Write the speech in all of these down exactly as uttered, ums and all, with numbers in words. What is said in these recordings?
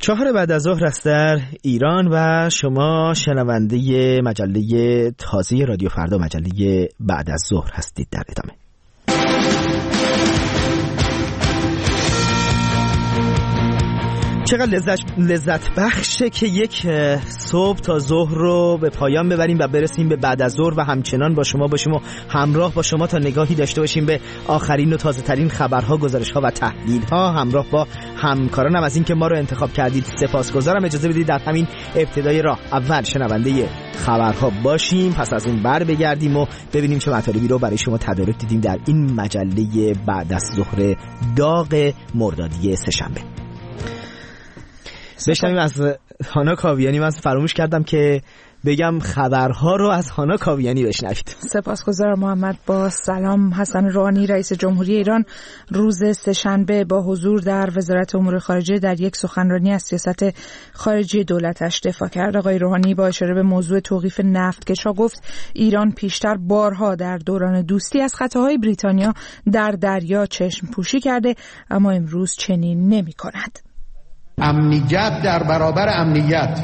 چهار بعد از ظهر است در ایران و شما شنونده مجله تازه رادیو فردا، مجله بعد از ظهر هستید. در ادامه چقدر لذت لذت بخشه که یک صبح تا ظهر رو به پایان ببریم و برسیم به بعد از ظهر و همچنان با شما باشیم و همراه با شما تا نگاهی داشته باشیم به آخرین و تازه ترین خبرها، گزارش‌ها و تحلیل‌ها. همراه با همکارانم از این که ما رو انتخاب کردید سپاسگزارم. اجازه بدید در همین ابتدای راه اول شنونده خبرها باشیم، پس از اون بر بگردیم و ببینیم چه مطالبی رو برای شما تدارک دیدیم در این مجله بعد از ظهر داغ مردادی سه‌شنبه. بشنویم از هانا کاویانی. من فراموش کردم که بگم خبرها رو از هانا کاویانی بشنوید. سپاسگزارم محمد. با سلام. حسن روحانی رئیس جمهوری ایران روز سه‌شنبه با حضور در وزارت امور خارجه در یک سخنرانی از سیاست خارجی دولتش دفاع کرد. آقای روحانی با اشاره به موضوع توقیف نفتکش‌ها گفت ایران پیشتر بارها در دوران دوستی از خطاهای بریتانیا در دریا چشم پوشی کرده، اما امروز چنین نمی‌کند. امنیت در برابر امنیت،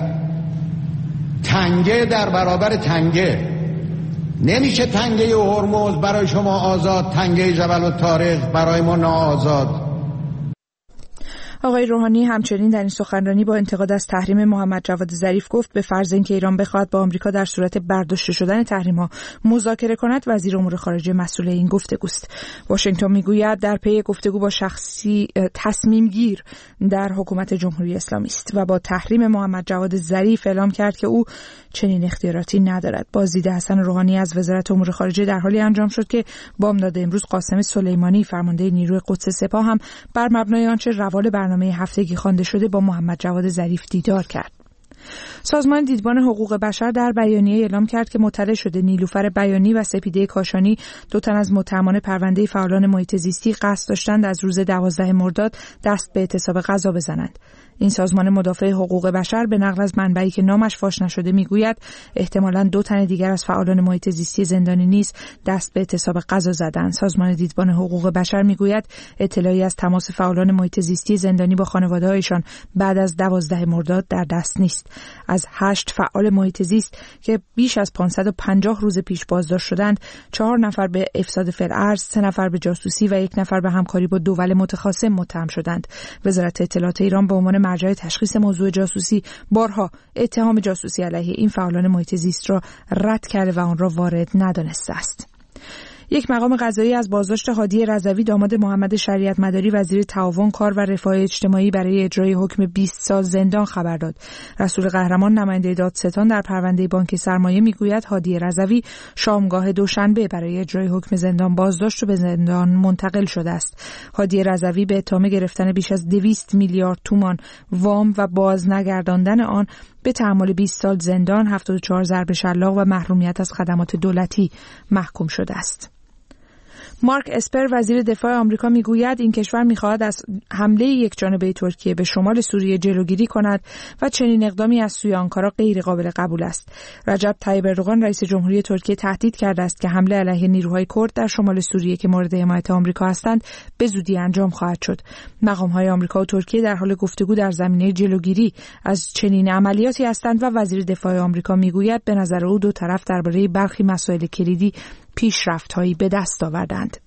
تنگه در برابر تنگه. نمیشه تنگه هرمز برای شما آزاد، تنگه جبل الطارق برای ما ناآزاد. آقای روحانی همچنین در این سخنرانی با انتقاد از تحریم محمد جواد ظریف گفت به فرض اینکه ایران بخواهد با آمریکا در صورت برداشته شدن تحریم‌ها مذاکره کند، وزیر امور خارجه مسئول این گفتگوست. واشنگتن میگوید در پی گفتگو با شخصی تصمیم گیر در حکومت جمهوری اسلامی است و با تحریم محمد جواد ظریف اعلام کرد که او چنین اختیاراتی ندارد. بازدید حسن روحانی از وزارت امور خارجه در حالی انجام شد که بامداد امروز قاسم سلیمانی فرمانده نیروی قدس سپاه هم بر مبنای آنچه روال برنامه هفتگی خوانده شده با محمد جواد ظریف دیدار کرد. سازمان دیدبان حقوق بشر در بیانیه اعلام کرد که مطلع شده نیلوفر بیانی و سپیده کاشانی، دو تن از متهمان پرونده فعالان محیط زیستی، قصد داشتند از روز دوازده مرداد دست به اعتصاب غذا بزنند. این سازمان مدافع حقوق بشر به نقل از منبعی که نامش فاش نشده میگوید احتمالاً دو تن دیگر از فعالان محیط زیستی زندانی نیز دست به اعتصاب غذا زدند. سازمان دیدبان حقوق بشر میگوید اطلاعی از تماس فعالان محیط زیستی زندانی با خانواده‌هایشان بعد از دوازده مرداد در دست نیست. از هشت فعال محیط زیست که بیش از پانصد و پنجاه روز پیش بازداشت شدند، چهار نفر به افساد فی‌الارض، سه نفر به جاسوسی و یک نفر به همکاری با دول متخاصم متهم شدند. وزارت اطلاعات ایران به عنوان مرجع تشخیص موضوع جاسوسی بارها اتهام جاسوسی علیه این فعالان محیط زیست را رد کرده و آن را وارد ندانسته است. یک مقام قضایی از بازداشت هادی رضوی داماد محمد شریعت مداری وزیر تعاون، کار و رفاه اجتماعی برای اجرای حکم بیست سال زندان خبر داد. رسول قهرمان نماینده دادستان در پرونده بانک سرمایه میگوید هادی رضوی شامگاه دوشنبه برای اجرای حکم زندان بازداشت و به زندان منتقل شده است. هادی رضوی به اتهام گرفتن بیش از دویست میلیارد تومان وام و باز نگرداندن آن به تحمل بیست سال زندان، هفتاد و چهار ضرب شلاق و محرومیت از خدمات دولتی محکوم شده است. مارک اسپر وزیر دفاع آمریکا میگوید این کشور میخواهد از حمله یکجانبه ترکیه به شمال سوریه جلوگیری کند و چنین اقدامی از سوی آنکارا غیر قابل قبول است. رجب طیب اردوغان رئیس جمهوری ترکیه تهدید کرده است که حمله علیه نیروهای کرد در شمال سوریه که مورد حمایت آمریکا هستند به زودی انجام خواهد شد. مقام‌های آمریکا و ترکیه در حال گفتگو در زمینه جلوگیری از چنین عملیاتی هستند و وزیر دفاع آمریکا میگوید به نظر او دو طرف درباره برخی مسائل کلیدی پیشرفت‌هایی به دست آوردند.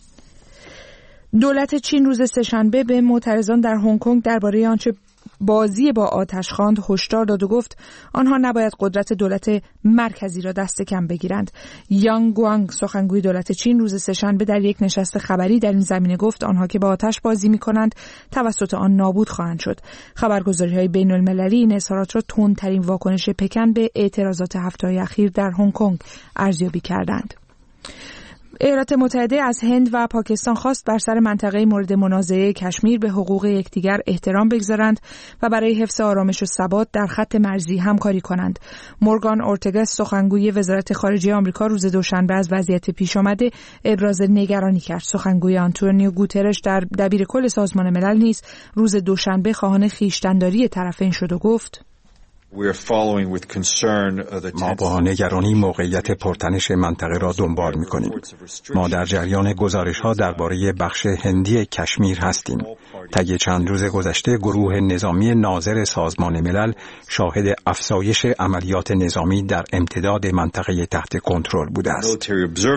دولت چین روز سه‌شنبه به معترضان در هنگ کنگ درباره آنچه بازی با آتش خواند هشدار داد و گفت آنها نباید قدرت دولت مرکزی را دست کم بگیرند. یانگ گوانگ سخنگوی دولت چین روز سه‌شنبه در یک نشست خبری در این زمینه گفت آنها که با آتش بازی می‌کنند توسط آن نابود خواهند شد. خبرگزاری‌های بین‌المللی این اظهارات را تندترین واکنش پکن به اعتراضات هفته‌های اخیر در هنگ کنگ ارزیابی کردند. ایالات متحده از هند و پاکستان خواست بر سر منطقه مورد منازعه کشمیر به حقوق یکدیگر احترام بگذارند و برای حفظ آرامش و ثبات در خط مرزی همکاری کنند. مورگان اورتگا سخنگوی وزارت خارجه آمریکا روز دوشنبه از وضعیت پیش آمده ابراز نگرانی کرد. سخنگوی آنتونیو گوترش در دبیرکل سازمان ملل نیز روز دوشنبه خواهان خویشتن‌داری طرفین شد و گفت ما با نگرانی موقعیت پرتنش منطقه را دنبال می‌کنیم. ما در جریان گزارش‌ها درباره بخش هندی کشمیر هستیم. طی چند روز گذشته گروه نظامی ناظر سازمان ملل شاهد افزایش عملیات نظامی در امتداد منطقه تحت کنترل بوده است.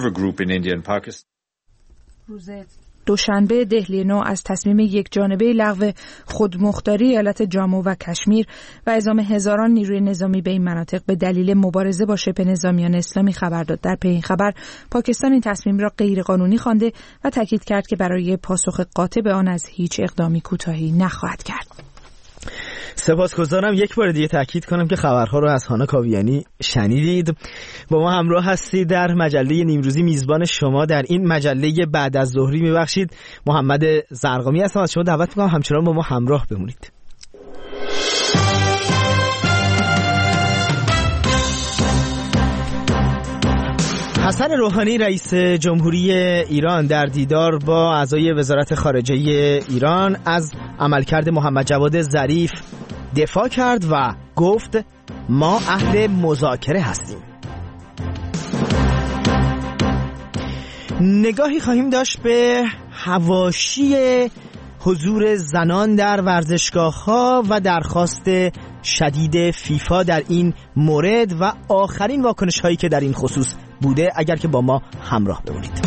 دوشنبه دهلی نو از تصمیم یک جانبه لغو خودمختاری ایالت جامو و کشمیر و اعزام هزاران نیروی نظامی به این مناطق به دلیل مبارزه با شبه نظامیان اسلامی خبر داد. در پی این خبر پاکستان این تصمیم را غیرقانونی خوانده و تاکید کرد که برای پاسخ قاطع به آن از هیچ اقدامی کوتاهی نخواهد کرد. سپاسگزارم. یک بار دیگه تاکید کنم که خبرها رو از هانا کاویانی شنیدید. با ما همراه هستید در مجله نیمروزی. میزبان شما در این مجله بعد از ظهری میبخشید محمد زرقامی هستم. از شما دعوت میکنم همچنان با ما همراه بمونید. حسن روحانی رئیس جمهوری ایران در دیدار با اعضای وزارت خارجه ایران از عملکرد محمد جواد ظریف دفاع کرد و گفت ما اهل مذاکره هستیم. نگاهی خواهیم داشت به حواشی حضور زنان در ورزشگاه‌ها و درخواست شدید فیفا در این مورد و آخرین واکنش‌هایی که در این خصوص بوده، اگر که با ما همراه بمونید.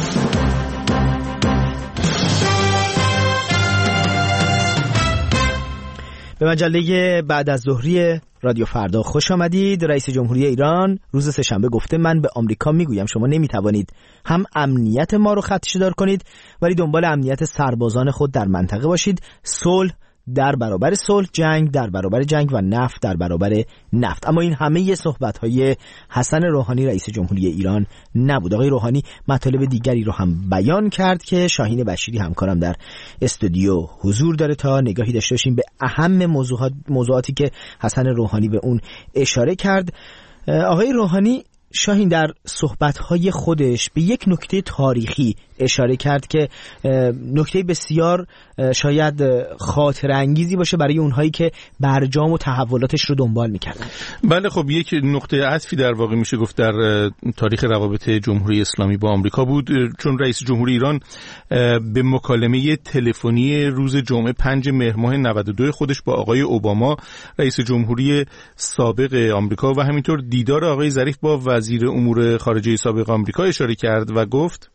به مجله بعد از ظهری رادیو فردا خوش آمدید. رئیس جمهوری ایران روز سه‌شنبه گفته من به آمریکا میگویم شما نمیتوانید هم امنیت ما رو خدشه‌دار کنید ولی دنبال امنیت سربازان خود در منطقه باشید. صلح در برابر صلح، جنگ در برابر جنگ و نفت در برابر نفت. اما این همه صحبت‌های حسن روحانی رئیس جمهوری ایران نبود. آقای روحانی مطالب دیگری رو هم بیان کرد که شاهین بشیری همکارم در استودیو حضور داره تا نگاهی داشته باشیم به اهم موضوعات موضوعاتی که حسن روحانی به اون اشاره کرد. آقای روحانی شاهین در صحبت‌های خودش به یک نکته تاریخی اشاره کرد که نکته بسیار شاید خاطر انگیزی باشه برای اونهایی که برجام و تحولاتش رو دنبال می‌کردن. بله خب یک نقطه عطفی در واقع میشه گفت در تاریخ روابط جمهوری اسلامی با آمریکا بود، چون رئیس جمهوری ایران به مکالمه تلفنی روز جمعه پنج مهر ماه نود و دو خودش با آقای اوباما رئیس جمهوری سابق آمریکا و همینطور دیدار آقای ظریف با وزیر امور خارجه سابق آمریکا اشاره کرد و گفت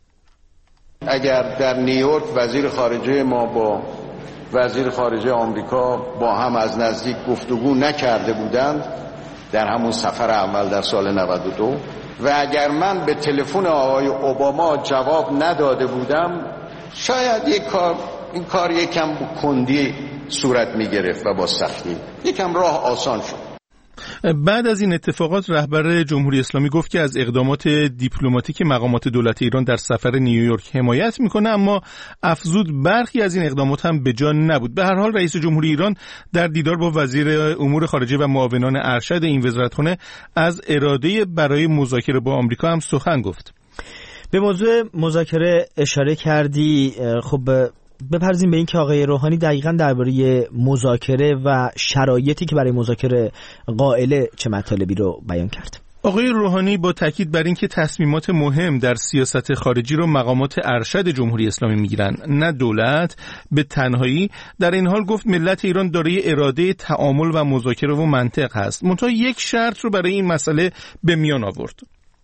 اگر در نیویورک وزیر خارجه ما با وزیر خارجه آمریکا با هم از نزدیک گفتگو نکرده بودند در همون سفر اول در سال نود و دو و اگر من به تلفن آقای اوباما جواب نداده بودم شاید یک کار این کار یکم کندی صورت می گرفت و با سختی یکم راه آسان شد. بعد از این اتفاقات رهبر جمهوری اسلامی گفت که از اقدامات دیپلماتیک مقامات دولت ایران در سفر نیویورک حمایت میکنه، اما افزود برخی از این اقدامات هم به جا نبود. به هر حال رئیس جمهوری ایران در دیدار با وزیر امور خارجه و معاونان ارشد این وزارتخانه از اراده برای مذاکره با آمریکا هم سخن گفت. به موضوع مذاکره اشاره کردی. خب بپرزیم به این که آقای روحانی دقیقاً درباره مذاکره و شرایطی که برای مذاکره قائله چه مطالبی رو بیان کرد. آقای روحانی با تاکید بر این که تصمیمات مهم در سیاست خارجی رو مقامات ارشد جمهوری اسلامی میگیرن نه دولت به تنهایی، در این حال گفت ملت ایران دارای اراده تعامل و مذاکره و منطق هست. منتها یک شرط رو برای این مسئله به میان آورد.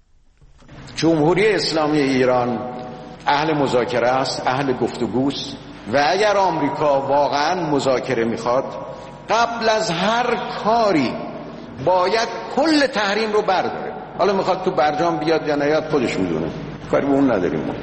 جمهوری اسلامی ایران اهل مذاکره است، اهل گفتگوست و اگر آمریکا واقعا مذاکره میخواد قبل از هر کاری باید کل تحریم رو برداره. حالا میخواد تو برجام بیاد یا نیاد خودش میدونه، کاری به اون نداریم ما.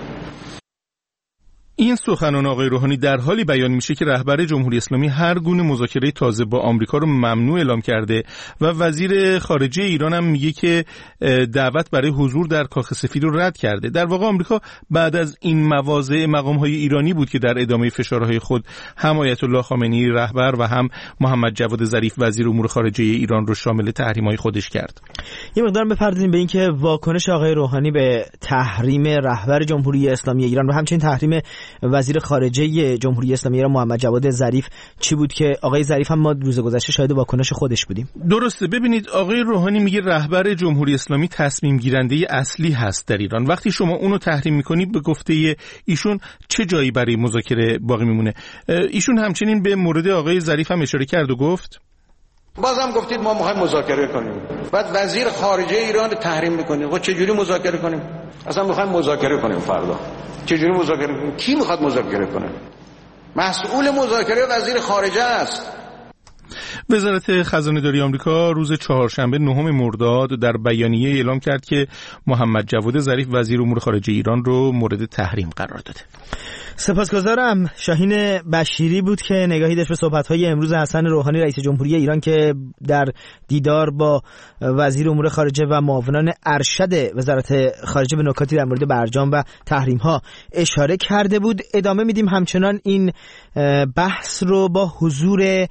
این سخنان آقای روحانی در حالی بیان میشه که رهبر جمهوری اسلامی هر گونه مذاکره تازه با آمریکا رو ممنوع اعلام کرده و وزیر خارجه ایران هم میگه که دعوت برای حضور در کاخ سفید رو رد کرده. در واقع آمریکا بعد از این مواضع مقام‌های ایرانی بود که در ادامه فشارهای خود هم آیت الله خامنه‌ای رهبر و هم محمد جواد ظریف وزیر امور خارجه ایران رو شامل تحریم‌های خودش کرد. یه مقدار بپردازیم به اینکه واکنش آقای روحانی به تحریم رهبر جمهوری اسلامی ایران و همچنین تحریم وزیر خارجه جمهوری اسلامی ایران محمد جواد ظریف چی بود که آقای ظریف هم ما روز گذشته شاهد واکنش خودش بودیم؟ درسته. ببینید آقای روحانی میگه رهبر جمهوری اسلامی تصمیم گیرنده اصلی هست در ایران. وقتی شما اونو تحریم میکنید به گفته ایشون چه جایی برای مذاکره باقی میمونه؟ ایشون همچنین به مورد آقای ظریف هم اشاره کرد و گفت بازم گفتید ما میخوایم مذاکره کنیم، بعد وزیر خارجه ایران رو تحریم میکنید. خب چه جوری مذاکره کنیم؟ اصلا میخوایم مذاکره کنیم فردا. چه جوری مذاکره کنیم؟ کی میخواد مذاکره کنه؟ مسئول مذاکره وزیر خارجه است. وزارت خزانه‌داری آمریکا روز چهارشنبه نهم مرداد در بیانیه اعلام کرد که محمد جواد ظریف وزیر امور خارجه ایران رو مورد تحریم قرار داده. سپاسگزارم. شاهین بشیری بود که نگاهی داشت به صحبت‌های امروز حسن روحانی رئیس جمهوری ایران که در دیدار با وزیر امور خارجه و معاونان ارشد وزارت خارجه به نکاتی در مورد برجام و تحریم‌ها اشاره کرده بود. ادامه میدیم همچنان این بحث رو با حضور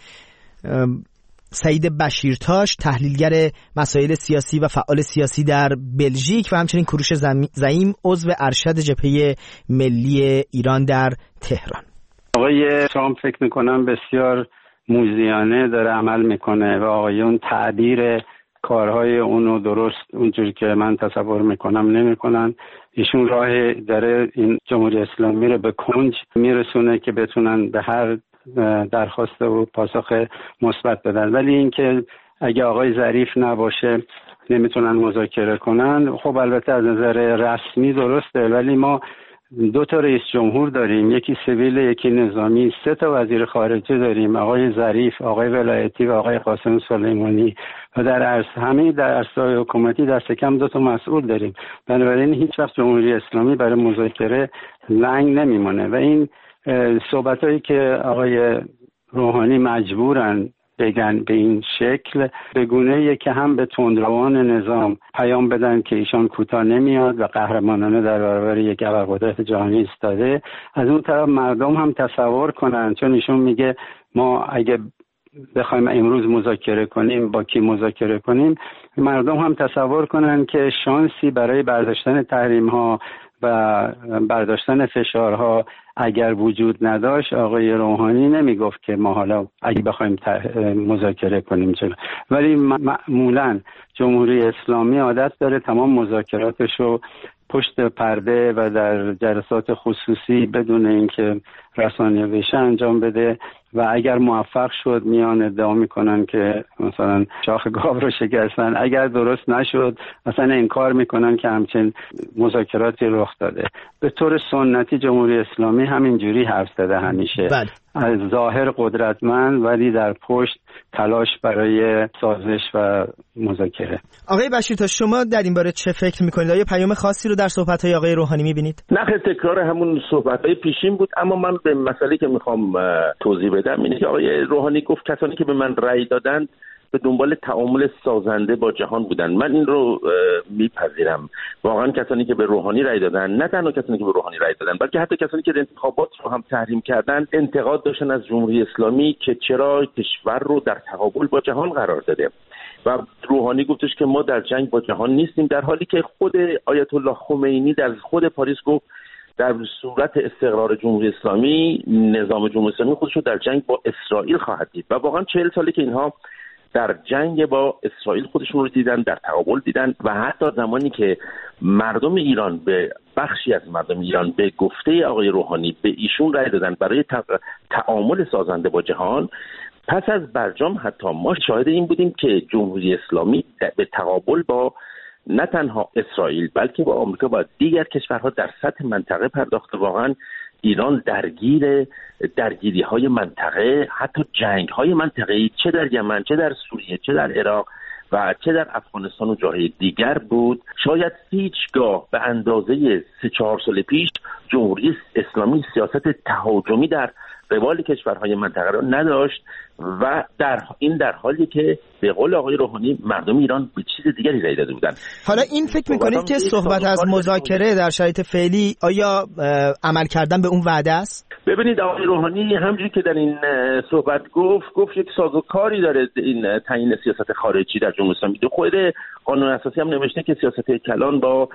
سعید بشیرتاش، تحلیلگر مسائل سیاسی و فعال سیاسی در بلژیک و همچنین کوروش زعیم عضو ارشد جبهه ملی ایران در تهران. آقای ترامپ فکر میکنم بسیار موذیانه داره عمل میکنه و آقایون تعبیر کارهای اونو درست اونجوری که من تصور میکنم نمیکنن. ایشون راه داره این جمهوری اسلامی رو به کنج میرسونه که بتونن به هر درخواست و پاسخ مثبت بدن، ولی اینکه اگه آقای ظریف نباشه نمیتونن مذاکره کنن، خب البته از نظر رسمی درسته، ولی ما دو تا رئیس جمهور داریم، یکی سیویل یکی نظامی، سه تا وزیر خارجه داریم، آقای ظریف، آقای ولایتی و آقای قاسم سلیمانی، و در عرص همه در عرصه‌های حکومتی دست کم دو تا مسئول داریم. بنابراین هیچ وقت جمهوری اسلامی برای مذاکره لنگ نمیمونه و این صحبتایی که آقای روحانی مجبورن بگن به این شکل به گونه‌ای که هم به تندروان نظام پیام بدن که ایشان کوتاه نمیاد و قهرمانانه در برابر یک ابرقدرت جهانی ایستاده، از اون طرف مردم هم تصور کنن، چون ایشون میگه ما اگه بخوایم امروز مذاکره کنیم با کی مذاکره کنیم، مردم هم تصور کنن که شانسی برای برداشتن تحریم ها و برداشتن فشارها اگر وجود نداشت، آقای روحانی نمیگفت که ما حالا اگه بخوایم مذاکره کنیم چرا. ولی معمولا جمهوری اسلامی عادت داره تمام مذاکراتش رو پشت پرده و در جلسات خصوصی بدون اینکه رسانه‌ای بشه انجام بده و اگر موفق شد میان ادعا میکنن که مثلا شاخ گاو رو شکستن، اگر درست نشد مثلا انکار میکنن که همچین مذاکراتی رخ داده. به طور سنتی جمهوری اسلامی همینجوری حرف زده همیشه، بله. از ظاهر قدرتمند ولی در پشت تلاش برای سازش و مذاکره. آقای بشیر تا شما در این باره چه فکر میکنید؟ آیا پیام خاصی رو در صحبت‌های آقای روحانی میبینید؟ نه، تکرار همون صحبت‌های پیشین بود، اما من به مسئله که میخوام توضیح بدم اینه که آقای روحانی گفت کسانی که به من رأی دادن به دنبال تعامل سازنده با جهان بودن. من این رو میپذیرم. واقعا کسانی که به روحانی رأی دادن، نه تنها کسانی که به روحانی رأی دادن بلکه حتی کسانی که انتخابات رو هم تحریم کردن، انتقاد داشتن از جمهوری اسلامی که چرا کشور رو در تقابل با جهان قرار داده و روحانی گفتش که ما در جنگ با جهان نیستیم، در حالی که خود آیت الله خمینی در خود پاریس گفت در صورت استقرار جمهوری اسلامی نظام جمهوری اسلامی خودش رو در جنگ با اسرائیل خواهد دید و واقعا چهل ساله که اینها در جنگ با اسرائیل خودشون رو دیدن، در تقابل دیدن و حتی زمانی که مردم ایران به بخشی از مردم ایران به گفته آقای روحانی به ایشون رأی دادن برای تعامل سازنده با جهان، پس از برجام حتی ما شاهد این بودیم که جمهوری اسلامی به تقابل با نه تنها اسرائیل بلکه با آمریکا و دیگر کشورها در سطح منطقه پرداخته. واقعا ایران درگیر درگیری های منطقه، حتی جنگ های منطقه‌ای، چه در یمن، چه در سوریه، چه در عراق و چه در افغانستان و جاهای دیگر بود. شاید هیچگاه به اندازه سه چهار سال پیش جمهوری اسلامی سیاست تهاجمی در قبال کشورهای منطقه را نداشت و در این در حالی که به قول آقای روحانی مردم ایران به چیز دیگری رأی داده بودند. حالا این فکر می‌کنید که صحبت از مذاکره در شرایط فعلی آیا عمل کردن به اون وعده است؟ ببینید آقای روحانی همونجوری که در این صحبت گفت گفت یک سازوکاری داره این تعیین سیاست خارجی در جمهوری اسلامی. دو خود قانون اساسی هم نوشته که سیاست کلان با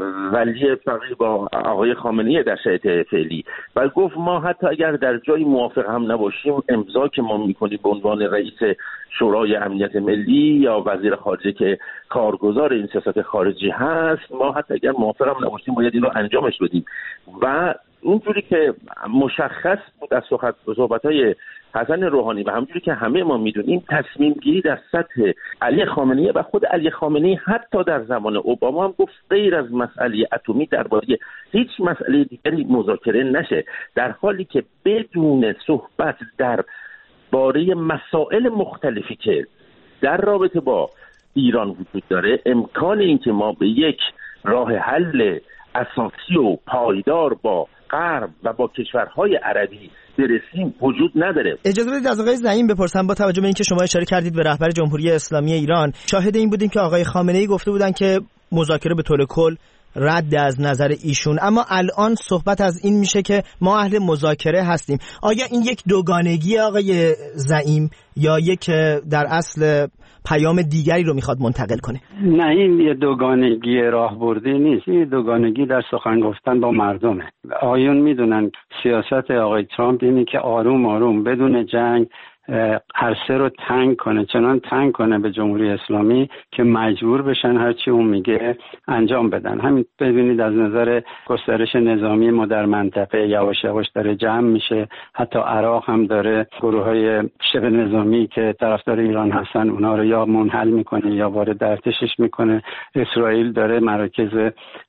ولی فقیه با آقای خامنه‌ای در شرایط فعلی، و گفت ما حتی اگر در جایی موافق هم نباشیم، امضا که ما میکنیم به عنوان رئیس شورای امنیت ملی یا وزیر خارجه که کارگزار این سیاست خارجی هست، ما حتی اگر موافق هم نباشیم باید این رو انجامش بدیم. و اونجوری که مشخص بود از صحبت‌های حسن روحانی و همونجوری که همه ما میدونیم، تصمیم گیری در سطح علی خامنه‌ای و خود علی خامنه‌ای حتی در زمان اوباما هم گفت غیر از مسئله اتمی درباره هیچ مسئله دیگری مذاکره نشه، در حالی که بدون صحبت در باره مسائل مختلفی که در رابطه با ایران وجود داره، امکان این که ما به یک راه حل اساسی و پایدار با غرب و با کشورهای عربی برسیم وجود نداره. اجازه بدید از آقای زعیم بپرسم، با توجه به اینکه شما اشاره کردید به رهبر جمهوری اسلامی ایران، شاهد این بودیم که آقای خامنه‌ای گفته بودن که مذاکره به طور کل رد از نظر ایشون، اما الان صحبت از این میشه که ما اهل مذاکره هستیم. آیا این یک دوگانگی آقای زعیم یا یک در اصل پیام دیگری رو میخواد منتقل کنه؟ نه، این یه دوگانگی راهبردی نیست، این دوگانگی در سخن گفتن با مردمه. آیون میدونن سیاست آقای ترامپ اینه که آروم آروم بدون جنگ عرصه رو تنگ کنه، چنان تنگ کنه به جمهوری اسلامی که مجبور بشن هرچی اون میگه انجام بدن. همین ببینید از نظر گسترش نظامی ما در منطقه یواش یواش داره جمع میشه. حتی عراق هم داره گروه‌های شبه نظامی که طرفدار ایران هستن اونا رو یا منحل میکنه یا وارد ارتشش میکنه. اسرائیل داره مراکز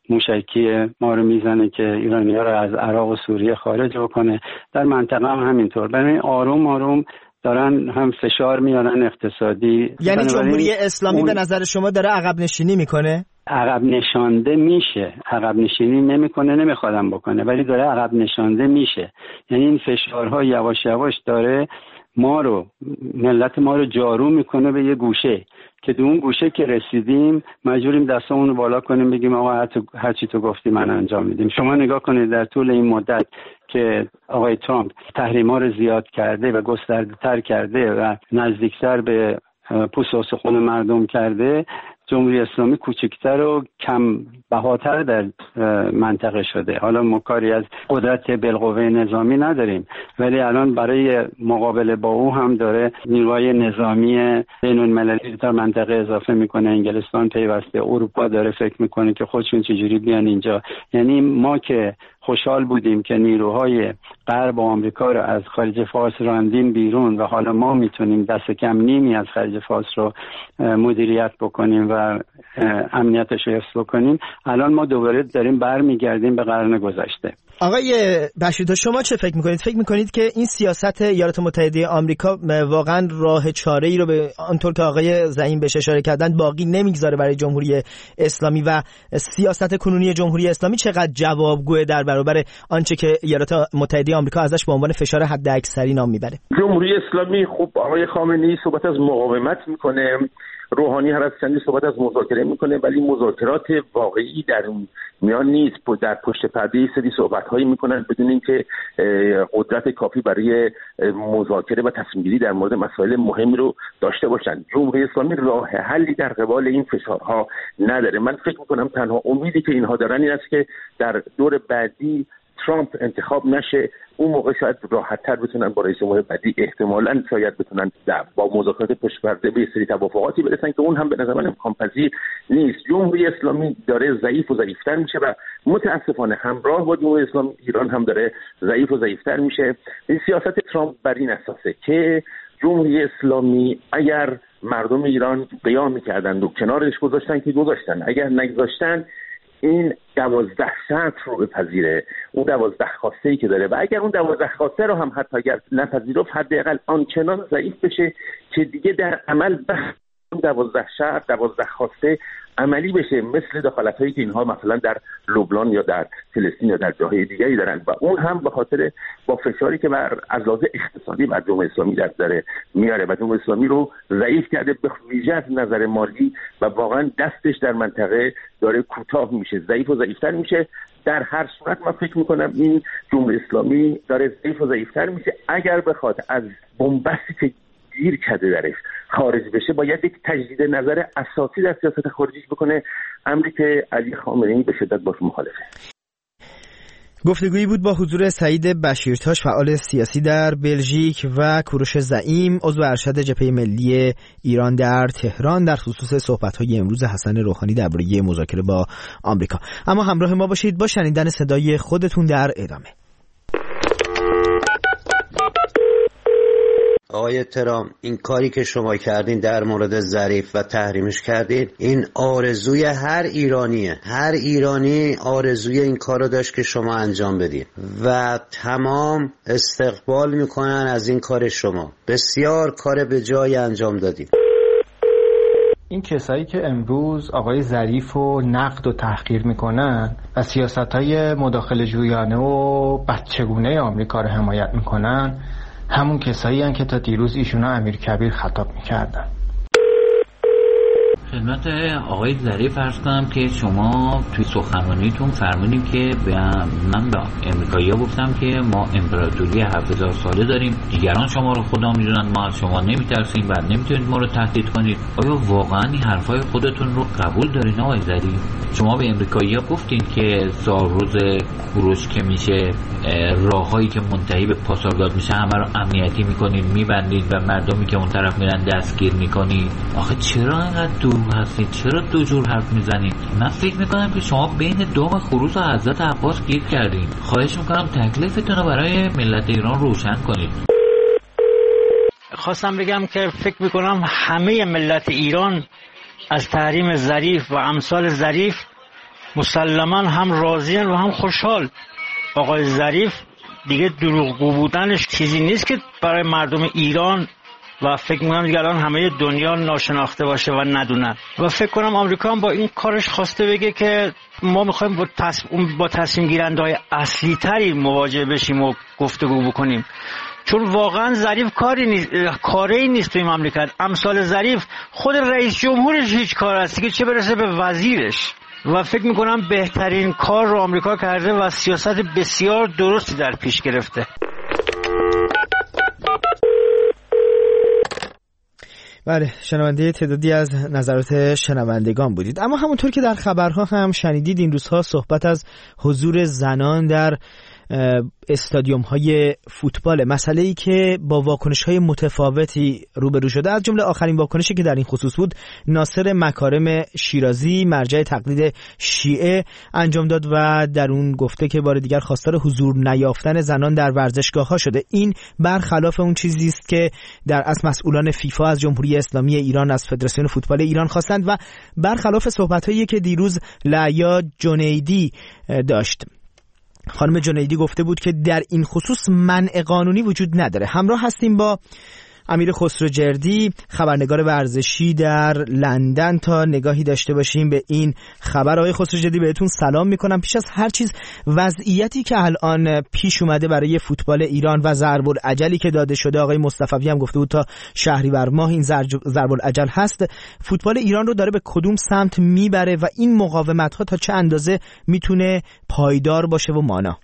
موشکی ما رو میزنه که ایرانی‌ها رو از عراق و سوریه خارج بکنه. در منطقه هم همینطور. برای آروم آروم دارن هم فشار میارن اقتصادی. یعنی جمهوری اسلامی اون... به نظر شما داره عقب نشینی میکنه؟ عقب نشانده میشه، عقب نشینی نمیکنه، نمیخوادم بکنه، ولی داره عقب نشانده میشه. یعنی این فشارها یواش یواش داره ما رو، ملت ما رو جارو میکنه به یه گوشه که دو اون گوشه که رسیدیم مجبوریم دستامون رو بالا کنیم بگیم آقا هر چی تو گفتی من انجام میدیم. شما نگاه کنید در طول این مدت که آقای ترامپ تحریم‌ها رو زیاد کرده و گسترده‌تر کرده و نزدیکتر به پوست و استخوان مردم کرده، جمهوری اسلامی کوچکتر و کم بهاتر در منطقه شده. حالا ما کاری از قدرت بالقوه نظامی نداریم، ولی الان برای مقابله با او هم داره نیروهای نظامی بین المللی در منطقه اضافه میکنه. انگلستان پیوسته، اروپا داره فکر میکنه که خودشون چجوری بیان اینجا. یعنی ما که خوشحال بودیم که نیروهای غرب و آمریکا رو از خلیج فارس راندیم بیرون و حالا ما میتونیم دست کم نیمی از خلیج فارس رو مدیریت بکنیم و امنیتش رو حفظ بکنیم، الان ما دوباره داریم برمیگردیم به قرن گذشته. آقای بشیر، شما چه فکر میکنید؟ فکر میکنید که این سیاست ایالات متحده آمریکا واقعا راه چاره ای رو به آنطور که آقای زعیم بهش اشاره کردن باقی نمیگذاره برای جمهوری اسلامی و سیاست کنونی جمهوری اسلامی چقدر جوابگوه در برابر آنچه که ایالات متحده آمریکا ازش به عنوان فشار حداکثری نام میبره؟ جمهوری اسلامی خب آقای خامنه‌ای صحبت از مقاومت میکنه، روحانی هر از چندی صحبت از مذاکره میکنه، ولی مذاکرات واقعی در میان نیست. در پشت پرده سری صحبت‌هایی میکنن بدون اینکه قدرت کافی برای مذاکره و تصمیم گیری در مورد مسائل مهمی رو داشته باشن. جمهوری اسلامی راه حلی در قبال این فشارها نداره. من فکر میکنم تنها امیدی که اینها دارن این است که در دور بعدی ترامپ انتخاب نشه، اون موقع شاید راحت‌تر بتونن با رئیس جمهور بعدی احتمالاً شاید بتونن با مذاکرات پشت پرده به سری توافقاتی برسن که اون هم به نظر من امکان پذیر نیست. جمهوری اسلامی داره ضعیف و ضعیف‌تر میشه و متاسفانه همراه با جمهوری اسلامی ایران هم داره ضعیف و ضعیف‌تر میشه. این سیاست ترامپ بر این اساسه که جمهوری اسلامی اگر مردم ایران قیام می‌کردند و کنارش گذاشتن که گذاشتن، اگر نگذاشتن این دوازده شرط رو بپذیره، اون دوازده خواسته که داره، و اگر اون دوازده خواسته رو هم حتی اگر نپذیرفت حداقل آنچنان ضعیف بشه که دیگه در عمل بخش اون دوازده شرط، دوازده خواسته عملی بشه، مثل دخالت هایی که اینها مثلا در لبنان یا در فلسطین یا در جاهای دیگری دارن، و اون هم به خاطر با فشاری که بر از لحاظ اقتصادی بر جمهوری اسلامی در داره میاره و جمهوری اسلامی رو ضعیف کرده به ویژه از نظر مالی و واقعا دستش در منطقه داره کوتاه میشه، ضعیف و ضعیفتر میشه. در هر صورت من فکر میکنم این جمهوری اسلامی داره ضعیف و ضعیفتر میشه. اگر بخواد از بنبستی که گیر کرده درش خارج بشه، باید یک تجدید نظر اساسی در سیاست خارجیش بکنه، امری که علی خامنه‌ای به شدت باش مخالفه. گفتگویی بود با حضور سعید بشیرتاش، فعال سیاسی در بلژیک، و کوروش زعیم، عضو ارشد جبهه ملی ایران در تهران، در خصوص صحبت‌های امروز حسن روحانی درباره مذاکره با آمریکا. اما همراه ما باشید با شنیدن صدای خودتون در ادامه. آقای ترامپ، این کاری که شما کردین در مورد ظریف و تحریمش کردین، این آرزوی هر ایرانیه. هر ایرانی آرزوی این کارو داشت که شما انجام بدین و تمام استقبال میکنن از این کار شما. بسیار کار به جای انجام دادین. این کسایی که امروز آقای ظریف رو نقد و تحقیر میکنن و سیاست‌های مداخله جویانه و بچگونه آمریکا رو حمایت میکنن، همون کسایی هستن که تا دیروز ایشونا امیرکبیر خطاب میکردن. خدمت آقای ظریف عرض کنم که شما توی سخنرانیتون فرمودین که من به امریکایی‌ها گفتم که ما امپراتوری هفت هزار ساله داریم، دیگران شما رو خدا میدونن، ما از شما نمیترسیم، بعد نمیتونید ما رو تهدید کنید. آیا واقعا این حرفای خودتون رو قبول دارین آقای ظریف؟ شما به امریکایی‌ها گفتین که زاروز کوروش که میشه، راههایی که منتهی به پاسارگاد میشه همه رو امنیتی میکنین، میبندید و مردمی که اون طرف میرن دستگیر میکنید. آخه چرا اینقدر دور هستید؟ چرا دو جور حرف میزنید؟ من فکر میکنم که شما بین دام خروس و حضرت عباس گیر کردین. خواهش میکنم تکلیفتون رو برای ملت ایران روشن کنید. خواستم بگم که فکر میکنم همه ملت ایران از تحریم ظریف و امثال ظریف مسلماً هم راضیان و هم خوشحال. آقای ظریف دیگه دروغگو بودنش چیزی نیست که برای مردم ایران و فکر میکنم دیگه الان همه دنیا ناشناخته باشه و ندونن. و فکر کنم آمریکا هم با این کارش خواسته بگه که ما میخوایم با, تص... با تصمیم گیرنده‌های اصلی تری مواجه بشیم و گفتگو بکنیم، چون واقعا ظریف کاری نیست، کاری نیست توی مملکت. امثال ظریف خود رئیس جمهورش هیچ کار هستی که چه برسه به وزیرش. و فکر میکنم بهترین کار رو آمریکا کرده و سیاست بسیار درستی در پیش گرفته. بله، شنونده تعدادی از نظرات شنوندگان بودید. اما همونطور که در خبرها هم شنیدید، این روزها صحبت از حضور زنان در استادیوم های فوتبال، مسئله‌ای که با واکنش‌های متفاوتی روبرو شده. از جمله آخرین واکنشی که در این خصوص بود، ناصر مکارم شیرازی، مرجع تقلید شیعه، انجام داد و در اون گفته که بار دیگر خواستار حضور نیافتن زنان در ورزشگاه‌ها شده. این برخلاف اون چیزی است که در اصل مسئولان فیفا از جمهوری اسلامی ایران، از فدراسیون فوتبال ایران خواستند و برخلاف صحبت‌هایی که دیروز لعیا جنیدی داشت. خانم جنیدی گفته بود که در این خصوص منع قانونی وجود نداره. همراه هستیم با امیر خسروجردی، خبرنگار ورزشی در لندن، تا نگاهی داشته باشیم به این خبر. آقای خسروجردی، بهتون سلام میکنم. پیش از هر چیز، وضعیتی که الان پیش اومده برای فوتبال ایران و ضرب الاجلی که داده شده، آقای مصطفی هم گفته بود تا شهریور ماه این ضرب الاجل هست، فوتبال ایران رو داره به کدوم سمت میبره و این مقاومت ها تا چه اندازه میتونه پایدار باشه و مانا؟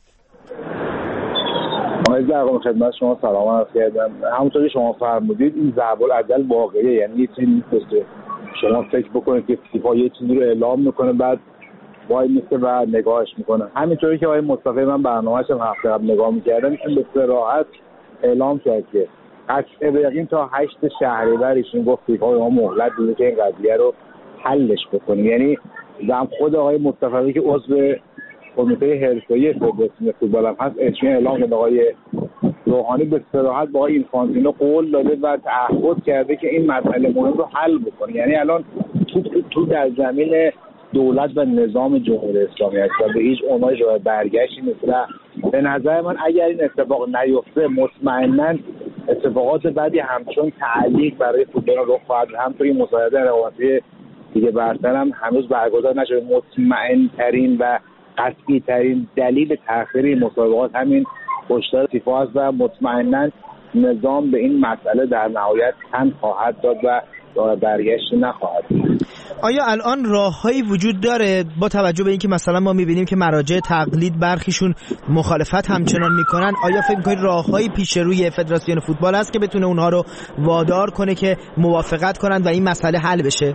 آقای زرقامی، خدمت شما سلام عرض کردم. همونطوری شما فرمودید این ضرب الاجل واقعیه، یعنی یه چیزی نیست که شما فکر بکنید که فیفا یه چیزی رو اعلام میکنه بعد وای میسته و نگاهش میکنه. همینطوری که آقای مصطفی من برنامه‌اش هم هفته قبل نگاه میکردم، ایشون به صراحت اعلام کرد که قطع به یقین تا هشت شهریور ایشون گفت فیفا ما مهلت میده که این قضیه رو حلش بکنیم. یعنی زم خود آقای مصطفی که عضو کمیته حرفه‌ای فدراسیون فوتبال هم هست، اجماع اعلام کرده آقای روحانی به صراحت با آقای اینفانتینو قول داده و تعهد کرده که این مسئله مهم رو حل بکنه. یعنی الان تو تو در زمین دولت و نظام جمهوری اسلامی هست و به هیچ عنوان جای برگشتی نیست. به نظر من اگر این اتفاق نیفته، مطمئناً اتفاقات بعدی همچون تعلیق برای فوتبال رخ خواهد. همونطور این مسابقات رقابتی دیگه برتر هم هنوز برگزار نشده. مطمئن ترین و قطعی ترین دلیل تأخیر این مسابقات همین هشدار فیفا است و مطمئناً نظام به این مسئله در نهایت تن خواهد داد و راه برگشتی نخواهد. آیا الان راههایی وجود داره با توجه به اینکه مثلا ما میبینیم که مراجع تقلید برخیشون مخالفت همچنان میکنن، آیا فکر میکنید راههایی پیش روی فدراسیون فوتبال هست که بتونه اونها رو وادار کنه که موافقت کنن و این مسئله حل بشه؟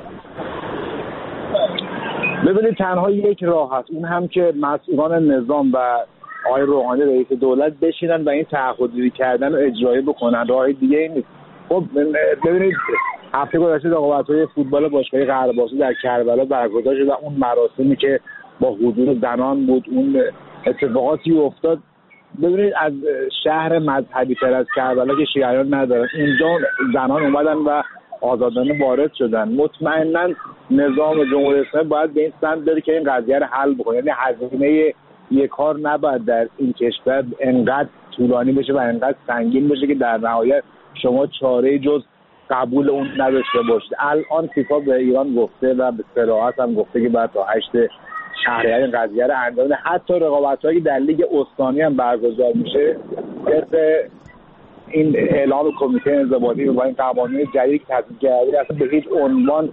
ببینید تنها یک راه هست، اون هم که مسئولان نظام و آقای روحانی رئیس دولت بشینن و این تعهدی کردن رو اجرایی بکنن. راه دیگه این نیست. خب ببینید هفته گذشته رقابت‌های فوتبال باشگاه قره‌بازی در کربلا برگزار شد و اون مراسمی که با حضور زنان بود، اون اتفاقاتی افتاد، ببینید از شهر مذهبی تر از کربلا که شیعیان ندارن، اینجا زنان اومدن و آزادانه وارد شدن. مطمئناً نظام جمهوری اسلامی باید به این سمت بره که این قضیه رو حل بکنه. یعنی هزینه یک کار نباید در این کشور انقدر طولانی بشه و انقدر سنگین بشه که در نهایت شما چاره جز قبول اون نداشته باشید. الان فیفا به ایران گفته و به صراحت هم گفته که بعد تا هشت شهریور این قضیه رو انجام بده. حتی رقابت‌هایی در لیگ استانی هم برگزار میشه، مثل این اعلام کمیته انضباطی با این قوانین جدید که تصویب کرده، اصلا به هیچ عنوان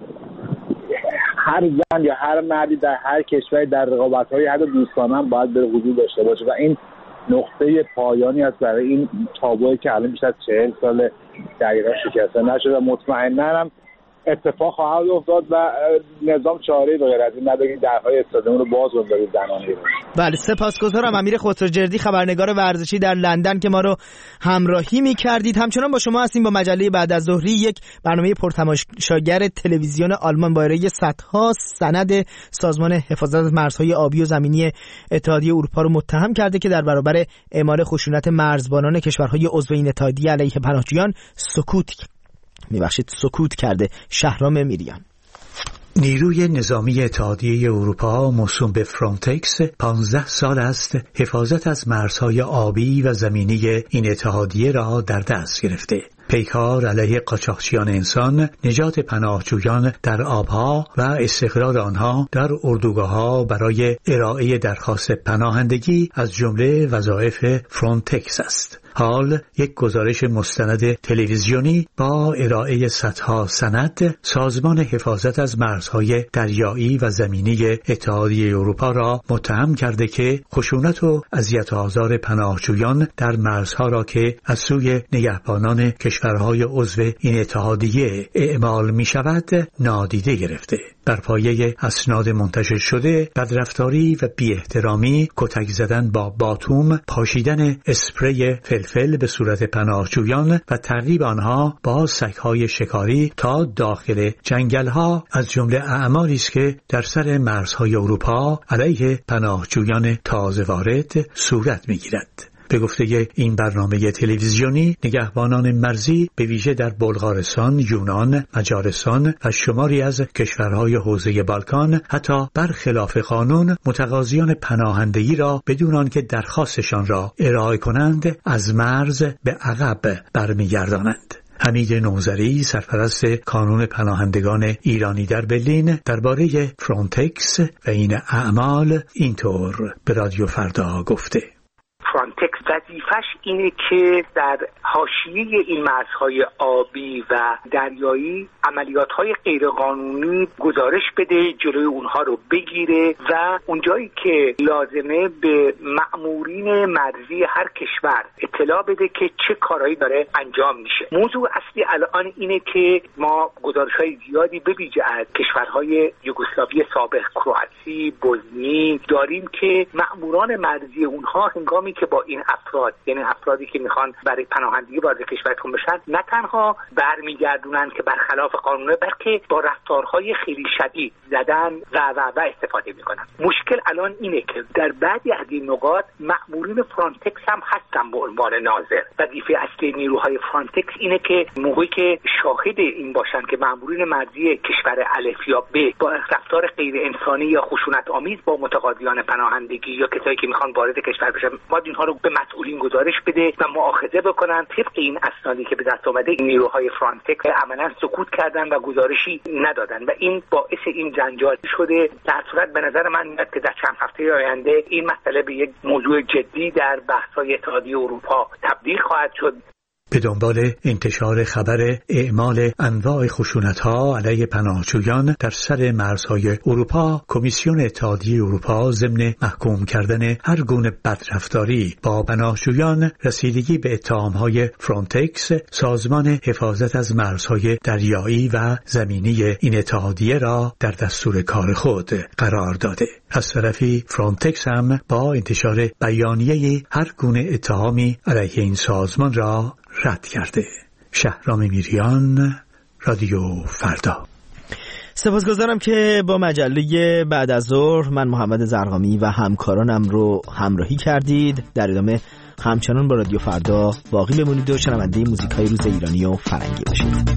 هر زن یا هر مردی در هر کشوری در رقابت‌های حتی دوستانه هم باید بره حضور داشته باشه و این نقطه پایانی است برای این تابویی که الان بیشتر از چهل سال در ایران شکسته نشده و مطمئناً هم اتفاق خواهد افتاد و نظام چاره‌ای به غیر از این نداره که درهای استادیوم رو باز بذاره زنانه رو. بله، سپاسگزارم امیر خسروجردی، خبرنگار ورزشی در لندن که ما رو همراهی می‌کردید. همچنان با شما هستیم با مجله بعد از ظهری، یک برنامه پرتماشاگر تلویزیون آلمان با ارائه صدها سند سازمان حفاظت از مرزهای آبی و زمینی اتحادیه اروپا رو متهم کرده که در برابر اعمال خشونت مرزبانان کشورهای عضو این اتحادیه علیه پناهجویان سکوت میبخشید سکوت کرده. شهرام میریان. نیروی نظامی اتحادیه اروپا موسوم به فرانتکس پانزده سال است حفاظت از مرزهای آبی و زمینی این اتحادیه را در دست گرفته. پیکار علیه قاچاقچیان انسان، نجات پناهجویان در آبها و استقرار آنها در اردوگاه‌ها برای ارائه درخواست پناهندگی از جمله وظایف فرانتکس است. حال یک گزارش مستند تلویزیونی با ارائه صدها سند سازمان حفاظت از مرزهای دریایی و زمینی اتحادیه اروپا را متهم کرده که خشونت و اذیت آزار پناهجویان در مرزها را که از سوی نگهبانان کشورهای عضو این اتحادیه اعمال می شود نادیده گرفته. بر پایه اسناد منتشر شده، بدرفتاری و بی احترامی، کتک زدن با باتوم، پاشیدن اسپری فلفل به صورت پناهجویان و تعقیب آنها با سگ‌های شکاری تا داخل جنگل‌ها از جمله اعمالی است که در سر مرزهای اروپا علیه پناهجویان تازه وارد صورت می‌گیرد. به گفته این برنامه تلویزیونی، نگهبانان مرزی به ویژه در بلغارستان، یونان، مجارستان و شماری از کشورهای حوزه بالکان حتی برخلاف قانون متقاضیان پناهندگی را بدون آنکه درخواستشان را ارائه کنند از مرز به عقب برمیگردانند. حمید نوذری، سرپرست کانون پناهندگان ایرانی در برلین، درباره فرانتکس و این اعمال اینطور به رادیو فردا گفته: فرانتکس وظیفش اینه که در حاشیه این مرزهای آبی و دریایی عملیات‌های غیرقانونی گزارش بده، جلوی اونها رو بگیره و اونجایی که لازمه به مأمورین مرزی هر کشور اطلاع بده که چه کارهایی داره انجام میشه. موضوع اصلی الان اینه که ما گزارش‌های زیادی به ویژه از کشورهای یوگسلاوی سابق، کرواسی، بوسنی داریم که مأموران مرزی اونها هنگامی که با این افراد، یعنی افرادی که میخوان برای پناهندگی وارد کشورتون بشن، نه تنها برمیگردونن که برخلاف قانونه، بلکه با رفتارهای خیلی شدید زدن و و و استفاده میکنن. مشکل الان اینه که در بعضی از این نقاط مأمورین فرانتکس هم هستن به عنوان ناظر. وظیفه اصلی نیروهای فرانتکس اینه که موقعی که شاهد این باشن که مأمورین مرزی کشور الف یا ب با رفتار غیر انسانی یا خشونت آمیز با متقاضیان پناهندگی یا کسایی که میخوان وارد کشور بشن، باید اینها رو به مسئولین گزارش بده و مؤاخذه بکنن. طبق این اسنادی که به دست اومده، این نیروهای فرانتکس عملاً سکوت کردن و گزارشی ندادن و این باعث این جنجال شده. در صورت به نظر من میاد که در چند هفته آینده این مسئله به یک موضوع جدی در بحث‌های اتحادیه اروپا تبدیل خواهد شد. به دنبال انتشار خبر اعمال انواع خشونت‌ها علیه پناهجویان در سر مرزهای اروپا، کمیسیون اتحادیه اروپا ضمن محکوم کردن هر گونه بدرفتاری با پناهجویان رسیدگی به اتهام‌های فرانتکس، سازمان حفاظت از مرزهای دریایی و زمینی این اتحادیه را در دستور کار خود قرار داده. از طرفی فرانتکس هم با انتشار بیانیه هر گونه اتهامی علیه این سازمان را رد کرده. شهرام میریان، رادیو فردا. سپاسگزارم که با مجله بعد از ظهر من محمد زرقامی و همکارانم رو همراهی کردید. در ادامه همچنان با رادیو فردا باقی بمونید و شنونده موزیکای روز ایرانی و فرنگی باشید.